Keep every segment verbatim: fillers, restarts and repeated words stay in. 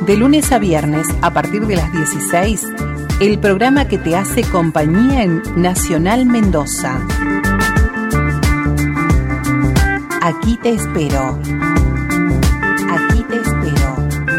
De lunes a viernes, a partir de las dieciséis, el programa que te hace compañía en Nacional Mendoza. Aquí te espero. Aquí te espero.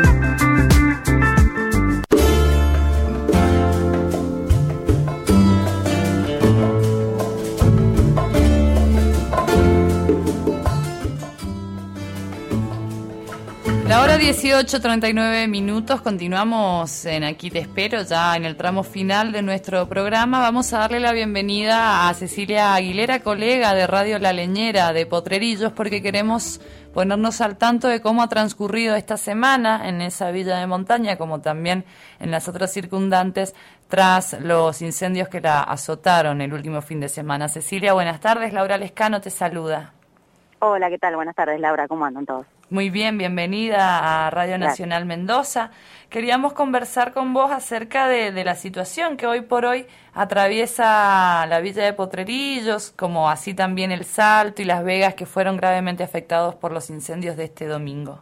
La hora dieciocho, treinta y nueve minutos, continuamos en Aquí te espero, ya en el tramo final de nuestro programa. Vamos a darle la bienvenida a Cecilia Aguilera, colega de Radio La Leñera de Potrerillos, porque queremos ponernos al tanto de cómo ha transcurrido esta semana en esa villa de montaña, como también en las otras circundantes, tras los incendios que la azotaron el último fin de semana. Cecilia, buenas tardes. Laura Lescano te saluda. Hola, ¿qué tal? Buenas tardes, Laura. ¿Cómo andan todos? Muy bien, bienvenida a Radio Nacional Gracias. Mendoza. Queríamos conversar con vos acerca de, de la situación que hoy por hoy atraviesa la villa de Potrerillos, como así también El Salto y Las Vegas, que fueron gravemente afectados por los incendios de este domingo.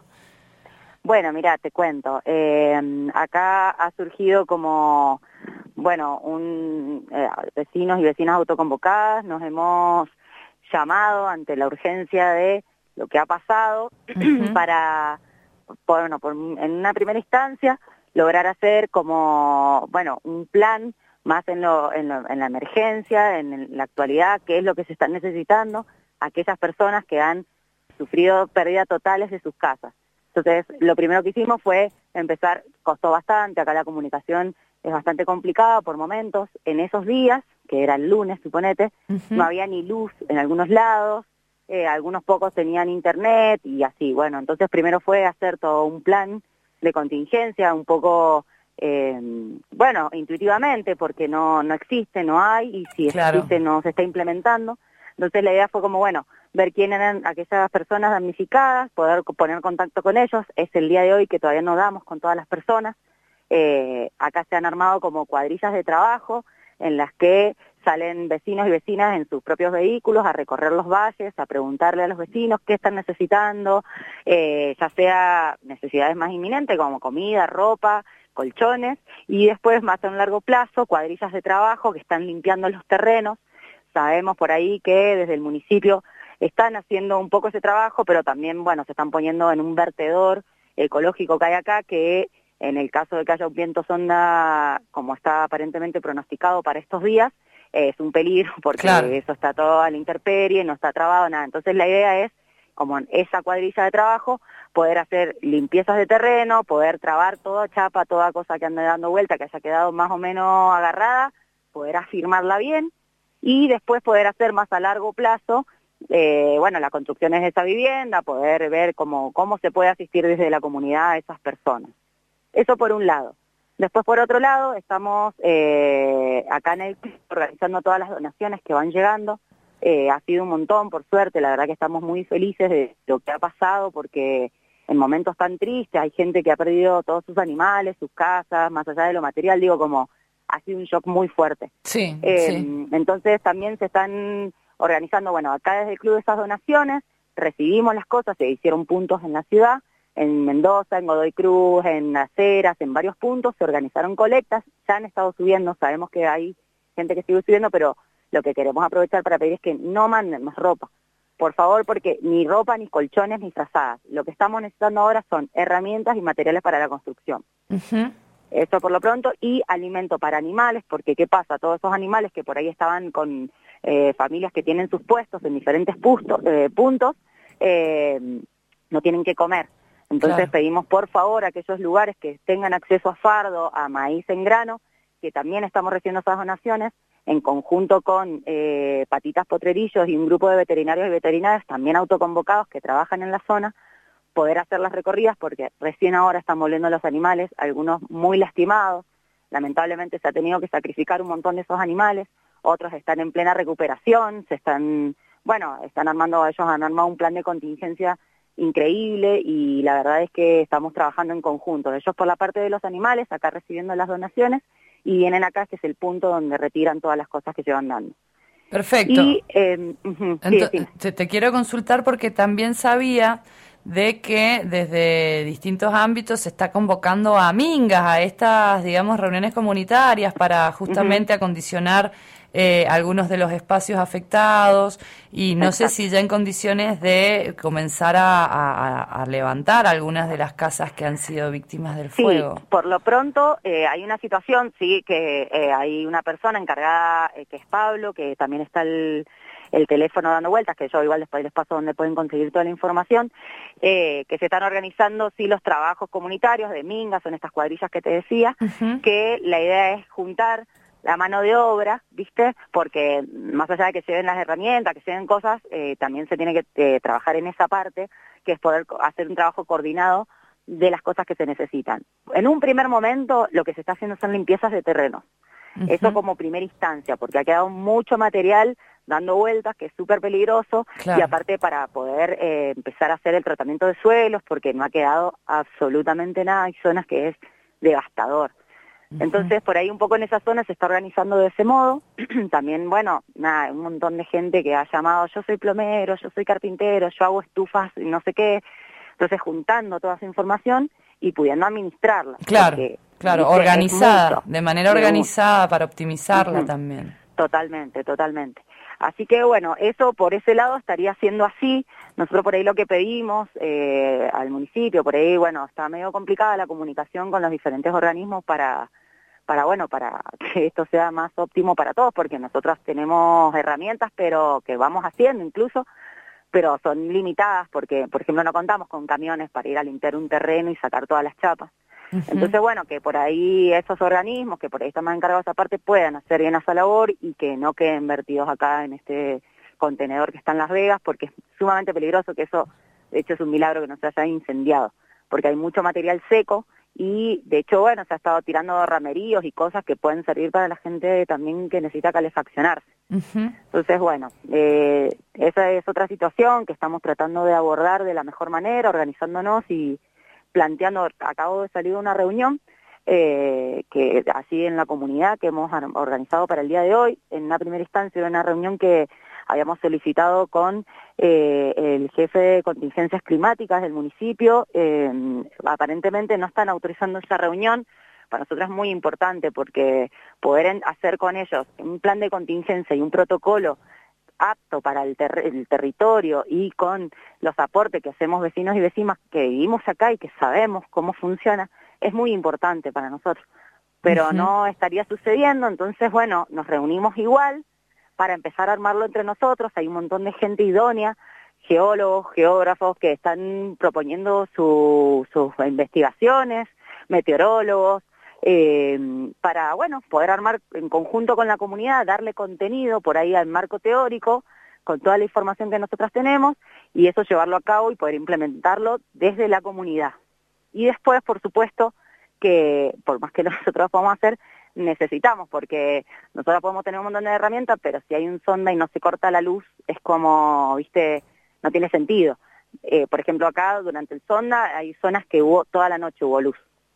Bueno, mira, te cuento. Eh, acá ha surgido como, bueno, un eh, vecinos y vecinas autoconvocadas. Nos hemos llamado ante la urgencia de lo que ha pasado uh-huh. para, bueno, por, en una primera instancia, lograr hacer como, bueno, un plan más en, lo, en, lo, en la emergencia, en la actualidad, qué es lo que se está necesitando a aquellas personas que han sufrido pérdidas totales de sus casas. Entonces, lo primero que hicimos fue empezar, costó bastante, acá la comunicación es bastante complicada por momentos. En esos días, que era el lunes, suponete, uh-huh. no había ni luz en algunos lados, Eh, algunos pocos tenían internet y así, bueno, entonces primero fue hacer todo un plan de contingencia, un poco, eh, bueno, intuitivamente, porque no, no existe, no hay, y si claro. existe no se está implementando. Entonces la idea fue como, bueno, ver quién eran aquellas personas damnificadas, poder poner contacto con ellos. Es el día de hoy que todavía no damos con todas las personas. Eh, acá se han armado como cuadrillas de trabajo en las que salen vecinos y vecinas en sus propios vehículos a recorrer los valles, a preguntarle a los vecinos qué están necesitando, eh, ya sea necesidades más inminentes como comida, ropa, colchones, y después más a un largo plazo, cuadrillas de trabajo que están limpiando los terrenos. Sabemos por ahí que desde el municipio están haciendo un poco ese trabajo, pero también, bueno, se están poniendo en un vertedor ecológico que hay acá, que en el caso de que haya un viento sonda, como está aparentemente pronosticado para estos días, es un peligro porque claro. eso está todo a la intemperie, no está trabado, nada. Entonces la idea es, como en esa cuadrilla de trabajo, poder hacer limpiezas de terreno, poder trabar toda chapa, toda cosa que ande dando vuelta, que haya quedado más o menos agarrada, poder afirmarla bien y después poder hacer más a largo plazo, eh, bueno, las construcciones de esa vivienda, poder ver cómo, cómo se puede asistir desde la comunidad a esas personas. Eso por un lado. Después, por otro lado, estamos eh, acá en el club organizando todas las donaciones que van llegando. Eh, ha sido un montón, por suerte, la verdad que estamos muy felices de lo que ha pasado, porque en momentos tan tristes hay gente que ha perdido todos sus animales, sus casas, más allá de lo material, digo, como ha sido un shock muy fuerte. Sí, eh, sí. Entonces también se están organizando, bueno, acá desde el club esas donaciones, recibimos las cosas, se hicieron puntos en la ciudad, en Mendoza, en Godoy Cruz, en Las Heras, en varios puntos, se organizaron colectas, ya han estado subiendo, sabemos que hay gente que sigue subiendo, pero lo que queremos aprovechar para pedir es que no manden más ropa, por favor, porque ni ropa, ni colchones, ni frazadas. Lo que estamos necesitando ahora son herramientas y materiales para la construcción. Uh-huh. Eso por lo pronto, y alimento para animales, porque ¿qué pasa? Todos esos animales que por ahí estaban con eh, familias que tienen sus puestos en diferentes pustos, eh, puntos, eh, no tienen que comer. Entonces claro. pedimos por favor a aquellos lugares que tengan acceso a fardo, a maíz en grano, que también estamos recibiendo esas donaciones, en conjunto con eh, Patitas Potrerillos y un grupo de veterinarios y veterinarias también autoconvocados que trabajan en la zona, poder hacer las recorridas, porque recién ahora están volviendo los animales, algunos muy lastimados, lamentablemente se ha tenido que sacrificar un montón de esos animales, otros están en plena recuperación, se están, bueno, están armando, ellos han armado un plan de contingencia increíble y la verdad es que estamos trabajando en conjunto, ellos por la parte de los animales, acá recibiendo las donaciones, y vienen acá, que es el punto donde retiran todas las cosas que llevan dando. Perfecto. Y, eh, uh-huh, Entonces, sí, sí. Te, te quiero consultar porque también sabía de que desde distintos ámbitos se está convocando a mingas, a estas, digamos, reuniones comunitarias para justamente uh-huh. acondicionar eh, algunos de los espacios afectados, y no Exacto. sé si ya en condiciones de comenzar a, a, a levantar algunas de las casas que han sido víctimas del sí, fuego. Por lo pronto eh, hay una situación, sí, que eh, hay una persona encargada, eh, que es Pablo, que también está el, el teléfono dando vueltas, que yo igual después les paso donde pueden conseguir toda la información, eh, que se están organizando, sí, los trabajos comunitarios de mingas, son estas cuadrillas que te decía, uh-huh. que la idea es juntar la mano de obra, ¿viste? Porque más allá de que lleven las herramientas, que lleven cosas, eh, también se tiene que eh, trabajar en esa parte, que es poder hacer un trabajo coordinado de las cosas que se necesitan. En un primer momento, lo que se está haciendo son limpiezas de terrenos. Uh-huh. Eso como primera instancia, porque ha quedado mucho material dando vueltas, que es súper peligroso, claro. y aparte para poder eh, empezar a hacer el tratamiento de suelos, porque no ha quedado absolutamente nada, hay zonas que es devastador. Entonces, por ahí un poco en esa zona se está organizando de ese modo. También, bueno, nada, un montón de gente que ha llamado, yo soy plomero, yo soy carpintero, yo hago estufas y no sé qué. Entonces, juntando toda esa información y pudiendo administrarla. Claro, porque, claro, ¿viste? Organizada, de manera organizada para optimizarla uh-huh. también. Totalmente, totalmente. Así que, bueno, eso por ese lado estaría siendo así. Nosotros por ahí lo que pedimos eh, al municipio, por ahí, bueno, está medio complicada la comunicación con los diferentes organismos para, para, bueno, para que esto sea más óptimo para todos, porque nosotros tenemos herramientas, pero que vamos haciendo incluso, pero son limitadas porque, por ejemplo, no contamos con camiones para ir a limpiar un terreno y sacar todas las chapas. Uh-huh. Entonces, bueno, que por ahí esos organismos que por ahí están más encargados de esa parte puedan hacer bien esa labor y que no queden vertidos acá en este contenedor que está en Las Vegas, porque es sumamente peligroso, que eso, de hecho, es un milagro que no se haya incendiado, porque hay mucho material seco y, de hecho, bueno, se ha estado tirando rameríos y cosas que pueden servir para la gente también que necesita calefaccionarse. Uh-huh. Entonces, bueno, eh, esa es otra situación que estamos tratando de abordar de la mejor manera, organizándonos y planteando. Acabo de salir de una reunión eh, que así en la comunidad que hemos organizado para el día de hoy. En una primera instancia era una reunión que habíamos solicitado con eh, el jefe de contingencias climáticas del municipio. Eh, aparentemente no están autorizando esa reunión. Para nosotros es muy importante porque poder hacer con ellos un plan de contingencia y un protocolo apto para el, ter- el territorio y con los aportes que hacemos vecinos y vecinas que vivimos acá y que sabemos cómo funciona, es muy importante para nosotros. Pero uh-huh. no estaría sucediendo, entonces, bueno, nos reunimos igual para empezar a armarlo entre nosotros. Hay un montón de gente idónea, geólogos, geógrafos que están proponiendo su, sus investigaciones, meteorólogos, Eh, para, bueno, poder armar en conjunto con la comunidad, darle contenido por ahí al marco teórico, con toda la información que nosotros tenemos, y eso llevarlo a cabo y poder implementarlo desde la comunidad. Y después, por supuesto, que por más que nosotros podamos hacer, necesitamos, porque nosotros podemos tener un montón de herramientas, pero si hay un sonda y no se corta la luz, es como, viste, no tiene sentido. Eh, por ejemplo, acá, durante el sonda, hay zonas que hubo, toda la noche hubo luz.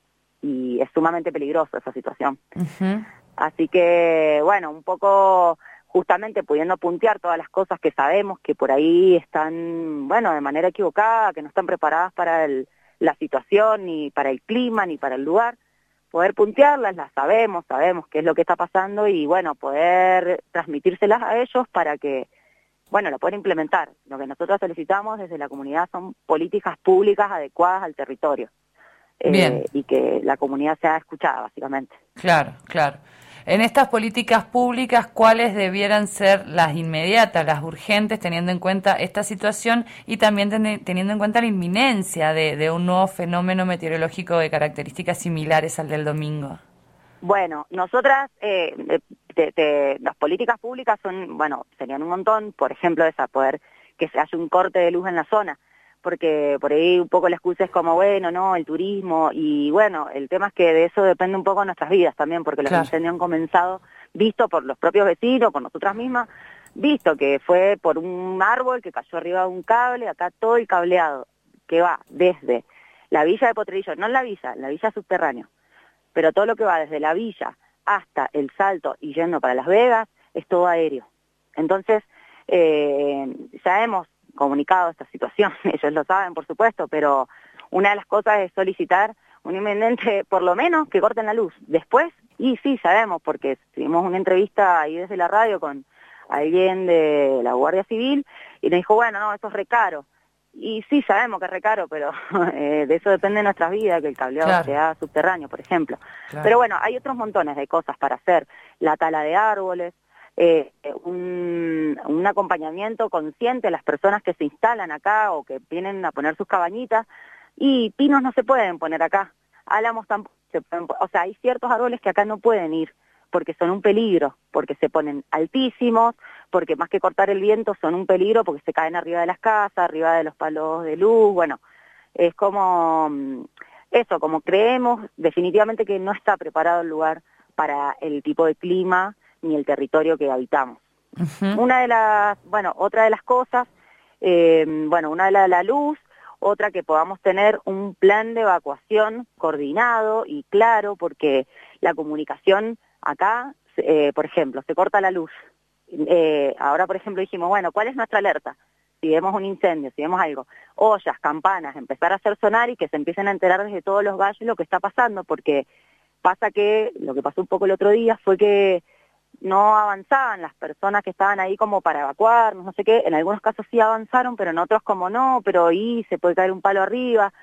Y es sumamente peligroso esa situación. Uh-huh. Así que, bueno, un poco justamente pudiendo puntear todas las cosas que sabemos que por ahí están, bueno, de manera equivocada, que no están preparadas para el, la situación, ni para el clima, ni para el lugar, poder puntearlas, las sabemos, sabemos qué es lo que está pasando y, bueno, poder transmitírselas a ellos para que, bueno, lo puedan implementar. Lo que nosotros solicitamos desde la comunidad son políticas públicas adecuadas al territorio. Bien. Eh, y que la comunidad sea escuchada, básicamente. Claro, claro. En estas políticas públicas, ¿cuáles debieran ser las inmediatas, las urgentes, teniendo en cuenta esta situación y también ten, teniendo en cuenta la inminencia de, de un nuevo fenómeno meteorológico de características similares al del domingo? Bueno, nosotras, eh, te, te, las políticas públicas son, bueno, serían un montón, por ejemplo, esa, poder que se haya un corte de luz en la zona, porque por ahí un poco la excusa es como, bueno, no, el turismo, y bueno, el tema es que de eso depende un poco nuestras vidas también, porque los claro. incendios han comenzado, visto por los propios vecinos, por nosotras mismas, visto que fue por un árbol que cayó arriba de un cable, acá todo el cableado, que va desde la villa de Potrerillo, no en la villa, en la villa subterránea, pero todo lo que va desde la villa hasta el Salto y yendo para Las Vegas, es todo aéreo. Entonces, eh, ya hemos comunicado esta situación, ellos lo saben, por supuesto, pero una de las cosas es solicitar un intendente, por lo menos, que corten la luz. Después, y sí, sabemos, porque tuvimos una entrevista ahí desde la radio con alguien de la Guardia Civil, y nos dijo, bueno, no, eso es re caro. Y sí, sabemos que es re caro, pero eh, de eso depende nuestras vidas, que el cableado claro. sea subterráneo, por ejemplo. Claro. Pero bueno, hay otros montones de cosas para hacer. La tala de árboles, eh, un, un acompañamiento consciente a las personas que se instalan acá o que vienen a poner sus cabañitas. Y pinos no se pueden poner acá, álamos tampoco se pueden, o sea, hay ciertos árboles que acá no pueden ir, porque son un peligro, porque se ponen altísimos, porque más que cortar el viento son un peligro, porque se caen arriba de las casas, arriba de los palos de luz, bueno, es como eso, como creemos definitivamente que no está preparado el lugar para el tipo de clima ni el territorio que habitamos. Uh-huh. Una de las, bueno, otra de las cosas, eh, bueno, una de la, la luz, otra que podamos tener un plan de evacuación coordinado y claro, porque la comunicación acá, eh, por ejemplo, se corta la luz. Eh, ahora, por ejemplo, dijimos, bueno, ¿cuál es nuestra alerta? Si vemos un incendio, si vemos algo, ollas, campanas, empezar a hacer sonar y que se empiecen a enterar desde todos los valles lo que está pasando, porque pasa que, lo que pasó un poco el otro día fue que no avanzaban las personas que estaban ahí como para evacuarnos, no sé qué, en algunos casos sí avanzaron, pero en otros como no, pero ahí se puede caer un palo arriba,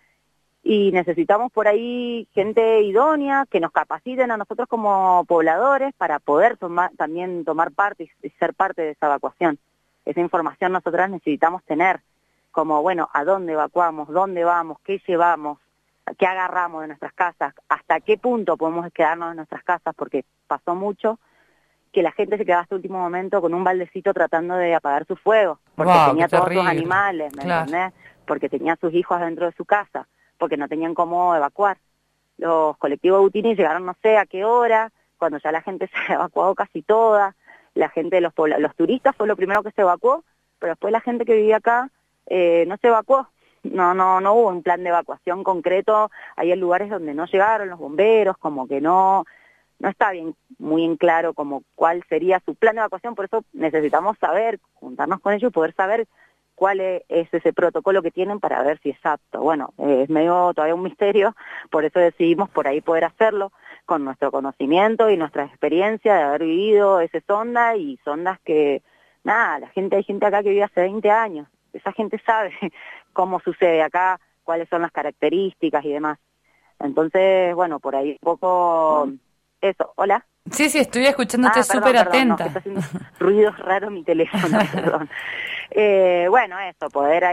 y necesitamos por ahí gente idónea que nos capaciten a nosotros como pobladores para poder tomar, también tomar parte y ser parte de esa evacuación. Esa información nosotras necesitamos tener, como bueno, a dónde evacuamos, dónde vamos, qué llevamos, qué agarramos de nuestras casas, hasta qué punto podemos quedarnos en nuestras casas, porque pasó mucho que la gente se quedaba hasta el último momento con un baldecito tratando de apagar su fuego, porque wow, tenía todos sus animales, ¿me claro. entendés? Porque tenía sus hijos dentro de su casa, porque no tenían cómo evacuar. Los colectivos Butini llegaron no sé a qué hora, cuando ya la gente se evacuó casi toda, la gente, los, los turistas fue lo primero que se evacuó, pero después la gente que vivía acá eh, no se evacuó, no, no, no hubo un plan de evacuación concreto, hay lugares donde no llegaron los bomberos, como que no... no está bien, muy en claro como cuál sería su plan de evacuación, por eso necesitamos saber, juntarnos con ellos y poder saber cuál es ese protocolo que tienen para ver si es apto. Bueno, eh, es medio todavía un misterio, por eso decidimos por ahí poder hacerlo con nuestro conocimiento y nuestra experiencia de haber vivido ese sonda y sondas que, nada, la gente, hay gente acá que vive hace veinte años, esa gente sabe cómo sucede acá, cuáles son las características y demás. Entonces, bueno, por ahí un poco... Eso, ¿hola? Sí, sí, estoy escuchándote ah, súper atenta. No, está haciendo ruidos raros mi teléfono, perdón. Eh, bueno, eso, poder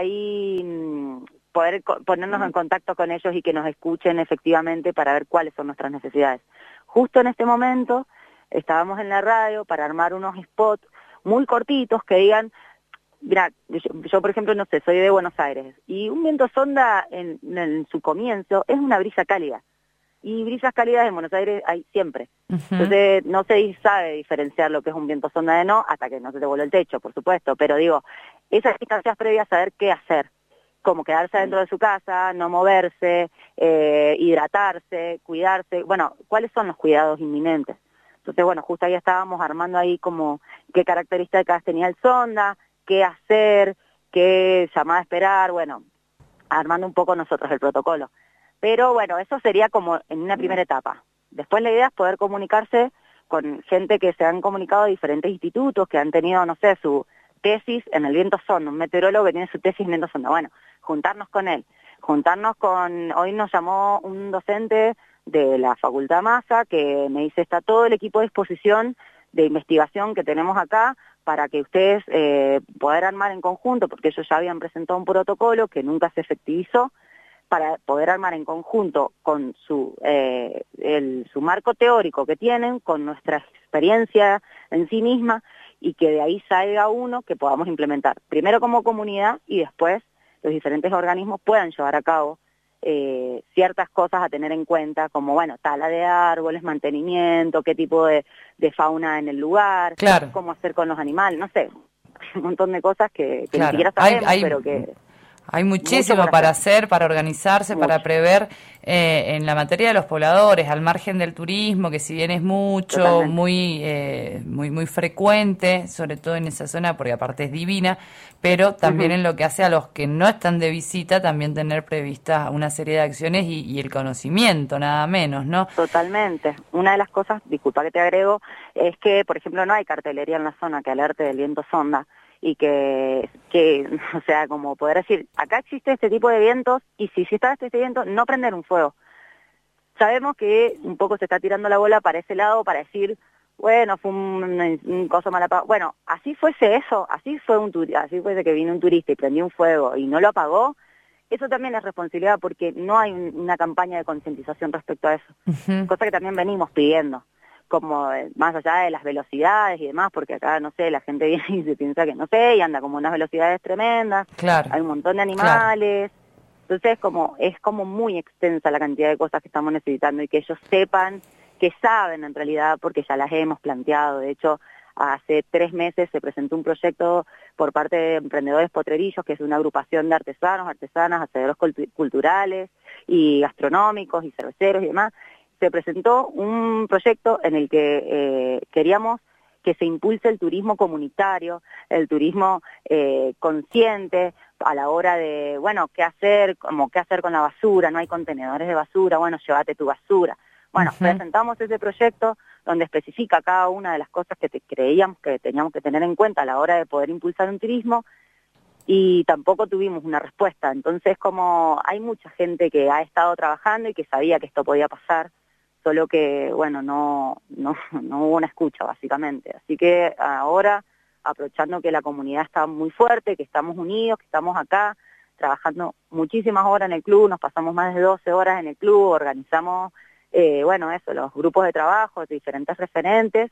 ahí, poder ponernos en contacto con ellos y que nos escuchen efectivamente para ver cuáles son nuestras necesidades. Justo en este momento estábamos en la radio para armar unos spots muy cortitos que digan, mira, yo, yo por ejemplo, no sé, soy de Buenos Aires, y un viento sonda en, en su comienzo es una brisa cálida. Y brisas cálidas en Buenos Aires hay siempre. Uh-huh. Entonces no se sabe diferenciar lo que es un viento sonda de no, hasta que no se te vuelve el techo, por supuesto. Pero digo, esas instancias previas, saber qué hacer. Como quedarse dentro de su casa, no moverse, eh, hidratarse, cuidarse. Bueno, ¿cuáles son los cuidados inminentes? Entonces, bueno, justo ahí estábamos armando ahí como qué características tenía el sonda, qué hacer, qué llamada a esperar, bueno, armando un poco nosotros el protocolo. Pero bueno, eso sería como en una primera etapa. Después la idea es poder comunicarse con gente que se han comunicado de diferentes institutos, que han tenido, no sé, su tesis en el viento sonda, un meteorólogo que tiene su tesis en viento sonda. Bueno, juntarnos con él, juntarnos con, hoy nos llamó un docente de la Facultad Massa que me dice, está todo el equipo a disposición de investigación que tenemos acá para que ustedes eh, puedan armar en conjunto, porque ellos ya habían presentado un protocolo que nunca se efectivizó, para poder armar en conjunto con su, eh, el, su marco teórico que tienen, con nuestra experiencia en sí misma, y que de ahí salga uno que podamos implementar, primero como comunidad y después los diferentes organismos puedan llevar a cabo eh, ciertas cosas a tener en cuenta, como bueno, tala de árboles, mantenimiento, qué tipo de, de fauna en el lugar, claro. cómo hacer con los animales, no sé, un montón de cosas que, que claro. ni siquiera sabemos, hay, hay... pero que... Hay muchísimo para hacer, para organizarse, mucho. Para prever eh, en la materia de los pobladores, al margen del turismo, que si bien es mucho, Totalmente. muy eh, muy muy frecuente, sobre todo en esa zona, porque aparte es divina, pero también uh-huh. en lo que hace a los que no están de visita, también tener prevista una serie de acciones y, y el conocimiento, nada menos, ¿no? Totalmente. Una de las cosas, disculpa que te agrego, es que, por ejemplo, no hay cartelería en la zona que alerte del viento sonda, y que, que, o sea, como poder decir, acá existe este tipo de vientos, y si existe este viento, no prender un fuego. Sabemos que un poco se está tirando la bola para ese lado, para decir, bueno, fue un, un coso mal apagado. Bueno, así fuese eso, así fue un así fuese que vino un turista y prendió un fuego y no lo apagó, eso también es responsabilidad porque no hay un, una campaña de concientización respecto a eso. Uh-huh. Cosa que también venimos pidiendo. Como más allá de las velocidades y demás, porque acá, no sé, la gente viene y se piensa que no sé, y anda como unas velocidades tremendas, claro, hay un montón de animales, claro. Entonces como es como muy extensa la cantidad de cosas que estamos necesitando y que ellos sepan, que saben en realidad, porque ya las hemos planteado. De hecho, hace tres meses se presentó un proyecto por parte de Emprendedores Potrerillos, que es una agrupación de artesanos, artesanas, hacedores culturales y gastronómicos y cerveceros y demás. Se presentó un proyecto en el que eh, queríamos que se impulse el turismo comunitario, el turismo eh, consciente a la hora de, bueno, qué hacer, como qué hacer con la basura, no hay contenedores de basura, bueno, llévate tu basura. Bueno, uh-huh. presentamos ese proyecto donde especifica cada una de las cosas que te creíamos que teníamos que tener en cuenta a la hora de poder impulsar un turismo, y tampoco tuvimos una respuesta. Entonces, como hay mucha gente que ha estado trabajando y que sabía que esto podía pasar, solo que, bueno, no, no, no hubo una escucha, básicamente. Así que ahora, aprovechando que la comunidad está muy fuerte, que estamos unidos, que estamos acá, trabajando muchísimas horas en el club, nos pasamos más de doce horas en el club, organizamos, eh, bueno, eso, los grupos de trabajo, de diferentes referentes,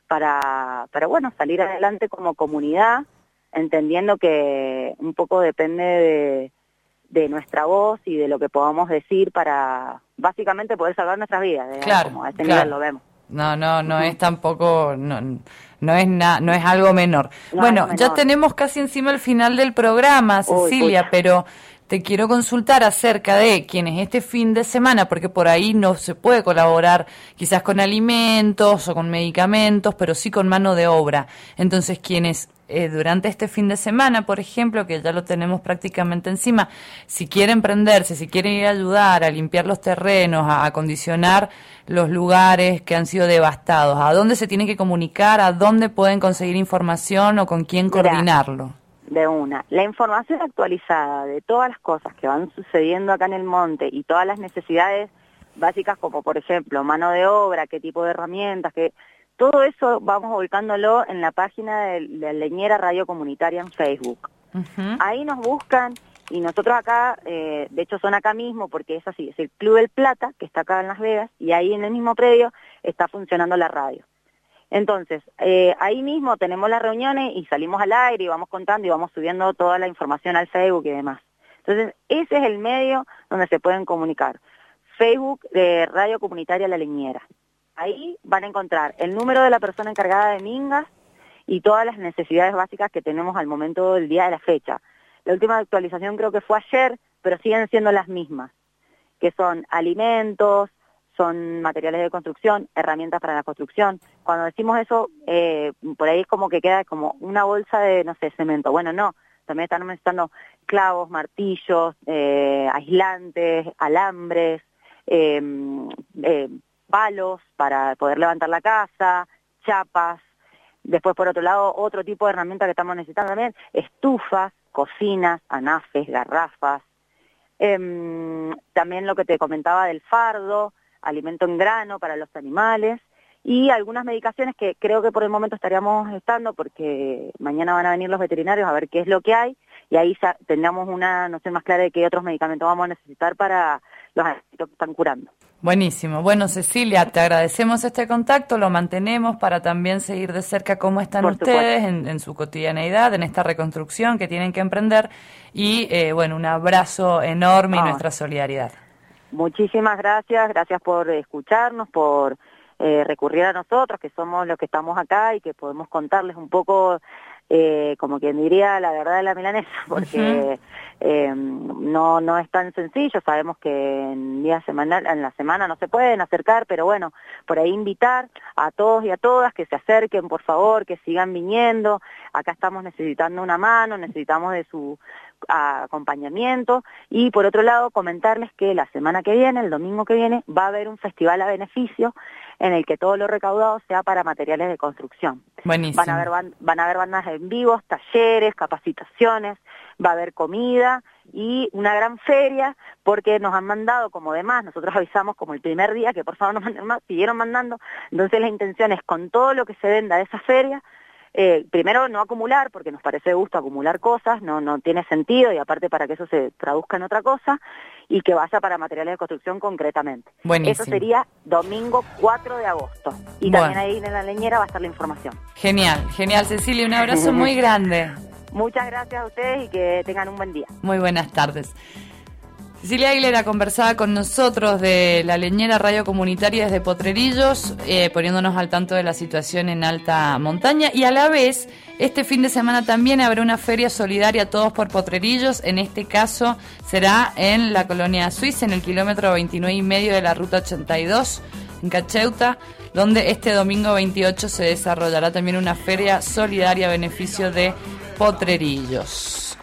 para, para, bueno, salir adelante como comunidad, entendiendo que un poco depende de... de nuestra voz y de lo que podamos decir para básicamente poder salvar nuestras vidas, ¿eh? Claro, como a este claro. nivel lo vemos. No, no, no uh-huh. es tampoco, no, no es na, no es algo menor. No bueno, menor. Ya tenemos casi encima el final del programa, Cecilia, Uy, pero te quiero consultar acerca de quienes este fin de semana, porque por ahí no se puede colaborar quizás con alimentos o con medicamentos, pero sí con mano de obra. Entonces, quienes eh, durante este fin de semana, por ejemplo, que ya lo tenemos prácticamente encima, si quieren prenderse, si quieren ir a ayudar a limpiar los terrenos, a acondicionar los lugares que han sido devastados, ¿a dónde se tienen que comunicar? ¿A dónde pueden conseguir información o con quién coordinarlo? De una. La información actualizada de todas las cosas que van sucediendo acá en el monte y todas las necesidades básicas como, por ejemplo, mano de obra, qué tipo de herramientas, que todo eso vamos volcándolo en la página de, de Leñera Radio Comunitaria en Facebook. Uh-huh. Ahí nos buscan y nosotros acá, eh, de hecho son acá mismo porque es así, es el Club del Plata, que está acá en Las Vegas, y ahí en el mismo predio está funcionando la radio. Entonces, eh, ahí mismo tenemos las reuniones y salimos al aire y vamos contando y vamos subiendo toda la información al Facebook y demás. Entonces, ese es el medio donde se pueden comunicar. Facebook de Radio Comunitaria La Leñera. Ahí van a encontrar el número de la persona encargada de Mingas y todas las necesidades básicas que tenemos al momento del día de la fecha. La última actualización creo que fue ayer, pero siguen siendo las mismas, que son alimentos, son materiales de construcción, herramientas para la construcción. Cuando decimos eso, eh, por ahí es como que queda como una bolsa de, no sé, cemento. Bueno, no, también están necesitando clavos, martillos, eh, aislantes, alambres, eh, eh, palos para poder levantar la casa, chapas. Después, por otro lado, otro tipo de herramienta que estamos necesitando también, estufas, cocinas, anafes, garrafas. Eh, también lo que te comentaba del fardo, alimento en grano para los animales y algunas medicaciones que creo que por el momento estaríamos estando porque mañana van a venir los veterinarios a ver qué es lo que hay y ahí ya tendríamos una noción más clara de qué otros medicamentos vamos a necesitar para los animales que están curando. Buenísimo. Bueno, Cecilia, te agradecemos este contacto, lo mantenemos para también seguir de cerca cómo están por ustedes en, en su cotidianeidad, en esta reconstrucción que tienen que emprender y, eh, bueno, un abrazo enorme oh. y nuestra solidaridad. Muchísimas gracias, gracias por escucharnos, por eh, recurrir a nosotros, que somos los que estamos acá y que podemos contarles un poco eh, como quien diría, la verdad de la milanesa, porque uh-huh. eh, no no es tan sencillo. Sabemos que en días semanal, en la semana no se pueden acercar, pero bueno, por ahí invitar a todos y a todas que se acerquen, por favor, que sigan viniendo. Acá estamos necesitando una mano, necesitamos de su acompañamiento, y por otro lado comentarles que la semana que viene, el domingo que viene, va a haber un festival a beneficio en el que todo lo recaudado sea para materiales de construcción. Buenísimo. Van a haber van, van a haber bandas en vivos, talleres, capacitaciones, va a haber comida y una gran feria, porque nos han mandado como demás, nosotros avisamos como el primer día que por favor nos manden más, siguieron mandando. Entonces la intención es, con todo lo que se venda de esa feria, Eh, primero no acumular, porque nos parece de gusto acumular cosas, no no tiene sentido, y aparte para que eso se traduzca en otra cosa, y que vaya para materiales de construcción concretamente. Buenísimo. Eso sería domingo cuatro de agosto, y bueno, también ahí en la leñera va a estar la información. Genial, genial, Cecilia, un abrazo muy grande. Muchas gracias a ustedes y que tengan un buen día. Muy buenas tardes. Cecilia Aguilera conversaba con nosotros de La Leñera, radio comunitaria desde Potrerillos, eh, poniéndonos al tanto de la situación en alta montaña, y a la vez este fin de semana también habrá una feria solidaria Todos por Potrerillos. En este caso será en la colonia Suiza, en el kilómetro veintinueve y medio de la ruta ochenta y dos en Cacheuta, donde este domingo veintiocho se desarrollará también una feria solidaria a beneficio de Potrerillos.